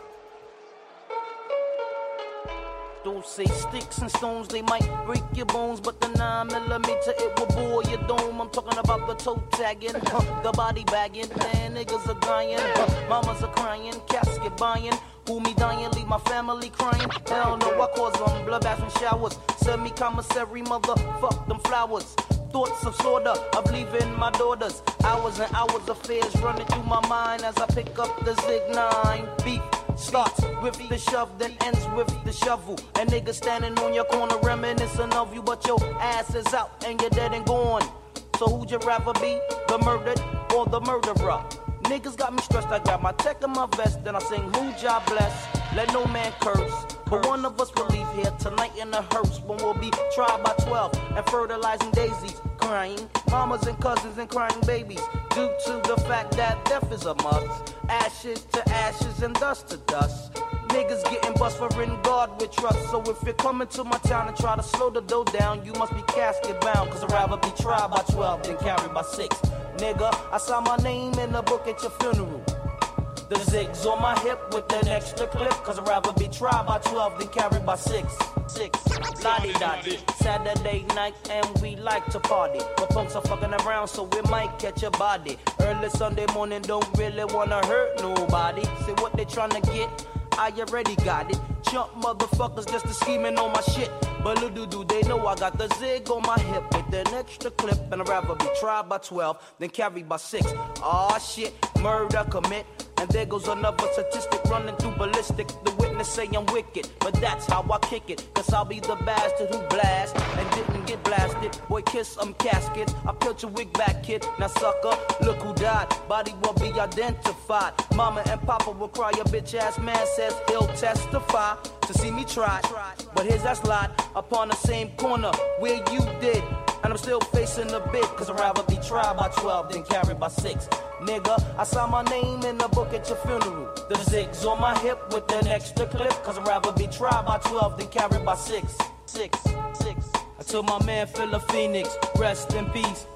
Speaker 21: Don't say sticks and stones, they might break your bones, but the nine millimeter, it will bore your dome. I'm talking about the toe tagging, huh, the body bagging, man, niggas are dying, huh, mamas are crying, casket buying, who me dying, leave my family crying. Hell no, I cause them bloodbaths and showers, send me commissary, motherfuck them flowers. Thoughts of slaughter, of leaving my daughters. Hours and hours of fears running through my mind as I pick up the Zig nine. Beef starts with the shove, then ends with the shovel. And niggas standing on your corner reminiscing of you, but your ass is out and you're dead and gone. So who'd you rather be, the murdered or the murderer? Niggas got me stressed, I grab my tech and my vest, then I sing who job bless, let no man curse. But one of us will leave here tonight in a hearse when we'll be tried by twelve and fertilizing daisies, crying mamas and cousins and crying babies due to the fact that death is a must. Ashes to ashes and dust to dust. Niggas getting bust for in God with trust. So if you're coming to my town and try to slow the dough down, you must be casket bound, cause I'd rather be tried by twelve than carried by six. Nigga, I saw my name in the book at your funeral. The zigs on my hip with an extra clip, cause I'd rather be tried by twelve than carried by six. Six, lottie-dottie, Saturday night and we like to party. But punks are fucking around so we might catch a body. Early Sunday morning don't really wanna hurt nobody. See what they tryna get? I already got it. Chump motherfuckers just a scheming on my shit. But little do they know I got the zig on my hip with an extra clip, and I'd rather be tried by twelve than carried by six. Aw shit, murder commit. And there goes another statistic running through ballistic. The witness say I'm wicked, but that's how I kick it. Cause I'll be the bastard who blast and didn't get blasted. Boy, kiss them caskets. I peeled your wig back, kid. Now sucker, look who died. Body will be identified. Mama and Papa will cry. Your bitch ass man says he'll testify to see me try. But here's that slide upon the same corner where you did. And I'm still facing the bit, cause I'd rather be tried by twelve than carried by six. Nigga, I saw my name in the book at your funeral. The zigs on my hip with an extra clip, cause I'd rather be tried by twelve than carried by six. Six, six. I told my man Philip Phoenix, rest in peace.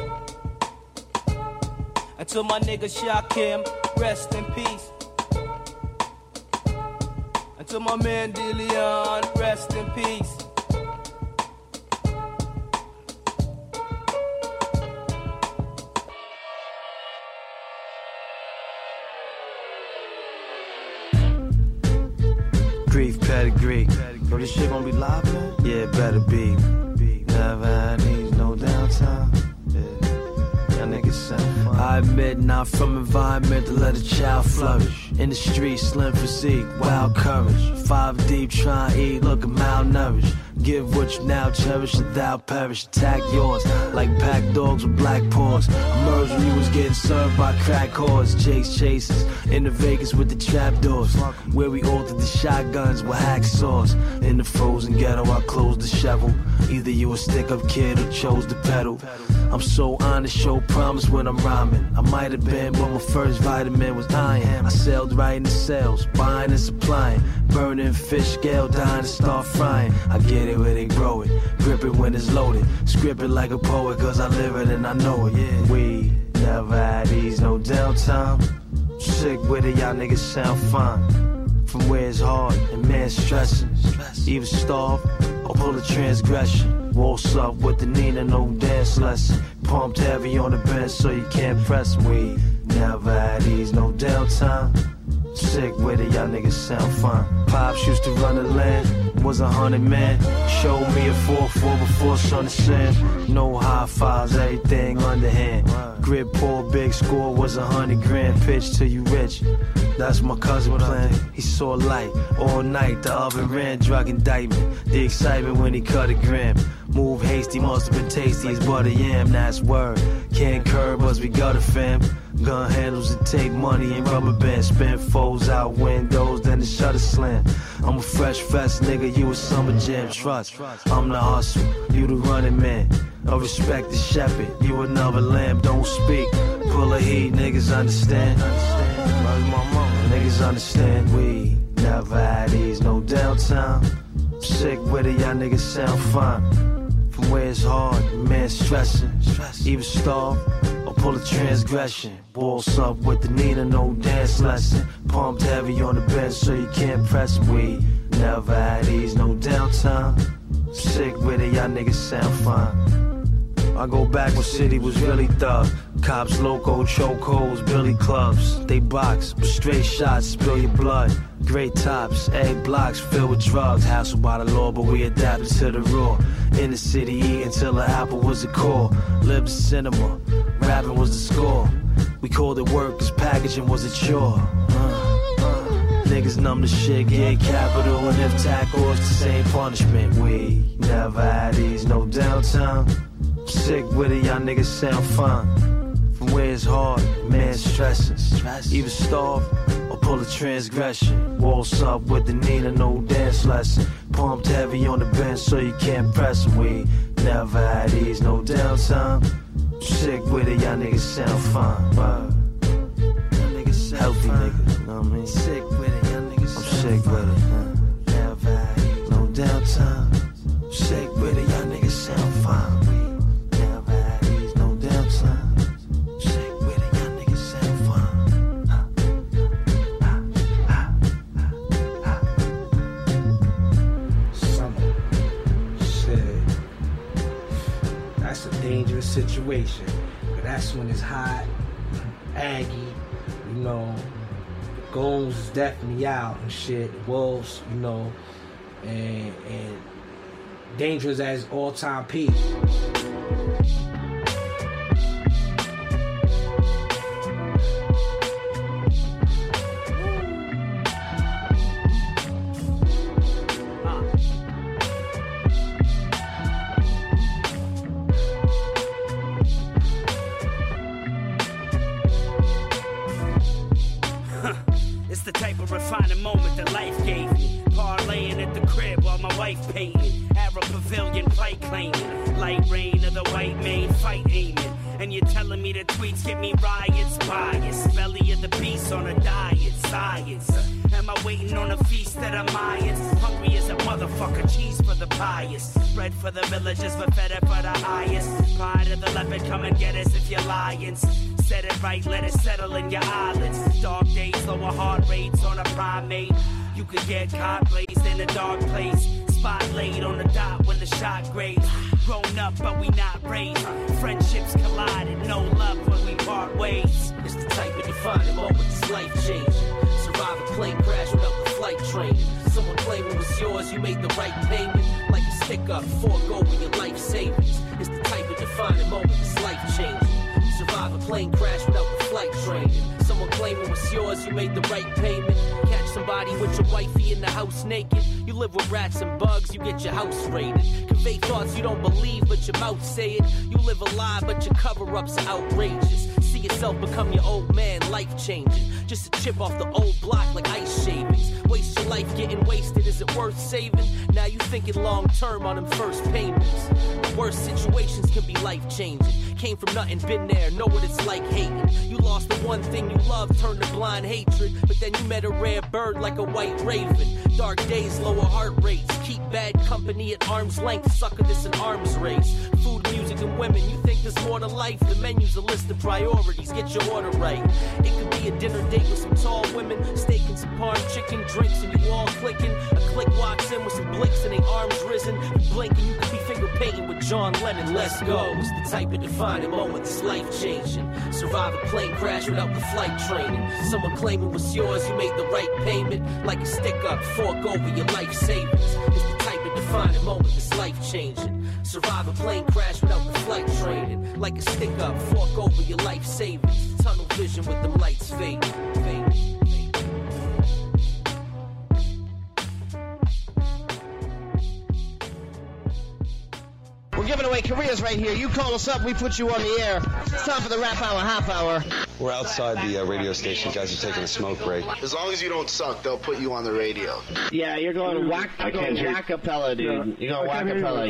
Speaker 21: I told my nigga Shakim, rest in peace. I told my man DeLeon, rest in peace.
Speaker 3: pedigree. Yo, this shit gonna be live, man? Yeah, it better be. Never had these, no downtime. I admit, not from environment to let a child flourish. In the streets, slim physique, wild courage. Five deep, try and eat, looking malnourished. Give what you now cherish, and thou perish. Attack yours, like pack dogs with black paws. Emerge when you was getting served by crack whores. Chase chasers, in the Vegas with the trapdoors. Where we altered the shotguns with hacksaws. In the frozen ghetto, I closed the shovel. Either you a stick-up kid or chose to pedal. I'm so honest, show promise when I'm rhyming. I might have been, but my first vitamin was iron. I sailed right into sales, buying and supplying. Burning fish scale, dying to start frying. I get it where they grow it, grip it when it's loaded. Script it like a poet, cause I live it and I know it. Yeah. We never had ease, no downtime. Sick with it, y'all niggas sound fine. From where it's hard and man stressing. Either starve or pull a transgression. Waltz up with the Nina, no dance lesson. Pumped heavy on the bench so you can't press me. Never had ease, no downtime. Sick with it, y'all niggas sound fine. Pops used to run the land, was a hundred man. Showed me a four four before sun and sand. No high fives, everything underhand. Grip poor, big score was a hundred grand. Pitch till you rich. That's my cousin plan. He saw light all night. The oven ran, drug indictment. The excitement when he cut a gram. Move hasty, must have been tasty as butter yam. That's word. Can't curb us, we got a fam. Gun handles that take money and rubber bands. Spin foes out windows, then the shutter slam. I'm a fresh fest nigga, you a summer jam. Trust, I'm the hustle, you the running man. I respect the shepherd, you another lamb. Don't speak, pull a heat, niggas understand. Niggas understand we never had ease, no downtime. Sick with it, y'all niggas sound fine. From where it's hard, man stressing. Either starve or pull a transgression. Waltz up with the Nina, no dance lesson. Pumped heavy on the bench so you can't press we never had ease, no downtime. Sick with it, y'all niggas sound fine. I go back when city was really thug. Cops, loco, chokeholds, billy clubs. They box, but straight shots, spill your blood. Great tops, egg blocks filled with drugs. Hassled by the law, but we adapted to the raw. In the city, eating till the apple was the core. Lived the cinema, rapping was the score. We called it work, cause packaging was a chore. Uh, uh, niggas numb the shit, get capital, and if tackle, it's the same punishment. We never had ease, no downtime. Sick with it, y'all niggas sound fine. From where it's hard, man stressing. Either starve or pull a transgression. Waltz up with the Nina, no dance lesson. Pumped heavy on the bench so you can't press we never had ease, no downtime. Sick with it, y'all niggas sound fine. Wow. Healthy niggas, you know what I mean? Sick with it, y'all niggas I'm sick fine. With it, huh? Never had ease, no downtime. Sick with it, y'all niggas sound fine.
Speaker 14: Dangerous situation, but that's when it's hot, Aggie, you know, the goons is definitely out and shit, the wolves, you know, and, and dangerous as all-time peak.
Speaker 5: Refining moment that life gave me. Parlaying at the crib while my wife painting. Arab pavilion play claiming. Light rain of the white main fight aiming. And you're telling me the tweets get me riots, bias. Belly of the beast on a diet, science. Am I waiting on a feast that I'm Mayans? Hungry as a motherfucker, cheese for the pious. Bread for the villagers, but fed up for the highest. Pride of the leopard, come and get us if you're lions. Set it right, let it settle in your eyelids. Dark days, lower heart rates on a primate. You could get caught blazed in a dark place. Spot laid on the dot when the shot grazed. Grown up, but we not raised. Friendships collided, no love when we part ways.
Speaker 15: It's the type of defining moment that's life changing. Survive a plane crash without the flight training.
Speaker 7: Someone claim it was yours, you made the right payment. Like a stick up, forego with your life savings. It's the type of defining moment that's life changing. You survive a plane crash without the flight training. Someone claim it was yours, you made the right payment. Catch somebody with your wifey in the house naked. You live with rats and bugs, you get your house raided. Convey thoughts you don't believe, but your mouth say it. You live a lie, but your cover-ups are outrageous. See yourself become your old man, life-changing. Just a chip off the old block like ice shavings. Waste your life getting wasted, is it worth saving? Now you thinking long-term on them first payments. The worst situations can be life-changing. Came from nothing, been there, know what it's like hating. You lost the one thing you loved, turned to blind hatred. But then you met a rare bird like a white raven. Dark days, lower heart rates. Keep bad company at arm's length. Sucker, this an arms race. Food, music, and women. You think there's more to life? The menu's a list of priorities. Get your order right. It could be a dinner date with some tall women. Steak and some parm, chicken, drinks, and you all clicking. A click walks in with some blinks and they arms risen. You blink and you could be finger painting with John Lennon. Let's go. It's the type of defining moment that's life changing. Survive a plane crash without the flight training. Someone claim it was yours, you made the right payment. Like a stick up, fork over your life savings. It's the type of defining moment that's life changing. Survive a plane crash without the flight training. Like a stick up, fork over your life savings. Tunnel vision with them lights fading. Fading.
Speaker 8: We're giving away careers right here. You call us up, we put you on the air. It's time for the Rap Hour Half Hour.
Speaker 15: We're outside the uh, radio station. Guys are taking a smoke break.
Speaker 17: As long as you don't suck, they'll put you on the radio.
Speaker 8: Yeah, you're going whack. You're going whack-a-pella, dude. You're going whack-a-pella.